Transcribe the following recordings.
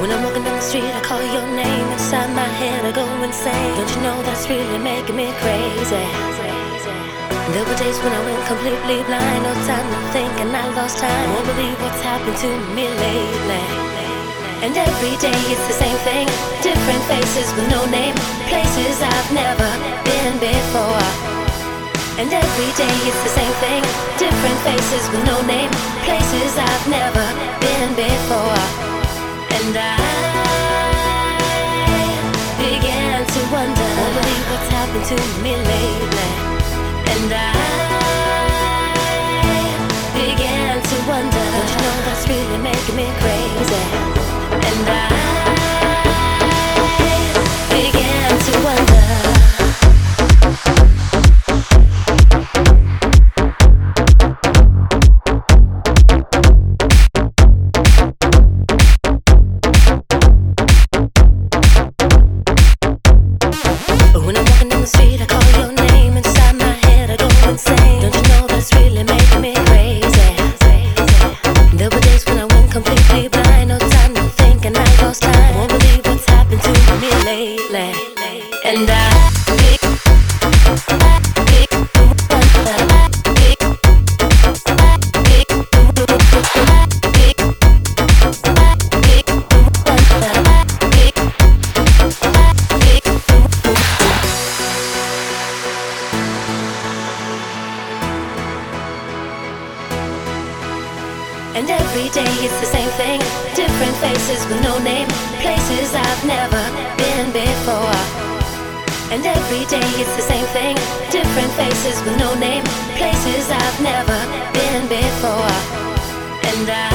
When I'm walking down the street, I call your name. Inside my head, I go insane. Don't you know that's really making me crazy? There were days when I went completely blind. No time to think and I lost time. Won't believe what's happened to me lately. And every day it's the same thing. Different faces with no name. Places I've never been before. And every day it's the same thing. Different faces with no name. Places I've never been before. And I began to wonder, won't believe what's happened to me lately. And I began to wonder, don't you know that's really making me crazy? And I began to wonder. And every day it's the same thing. Different faces with no name. Places I've never been before. And every day it's the same thing. Different faces with no name. Places I've never been before. And I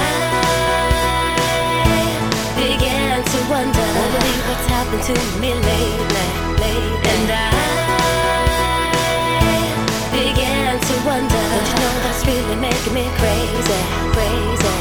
began to wonder, won't believe what's happened to me lately. And I began to wonder, don't you know that's really making me crazy, crazy.